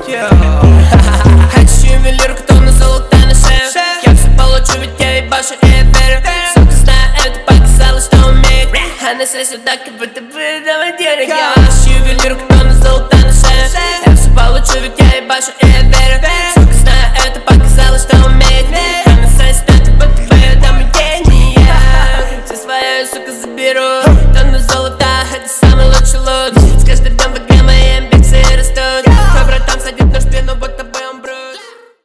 Хочу ювелир, кто на золото на шею. Я все получу, ведь я ебашу и верю. Сука, знаю, это показала, что умеет. Она сразу так, как будто бы давай денег. Я хочу ювелир, кто на золото на шею. Я все получу, ведь я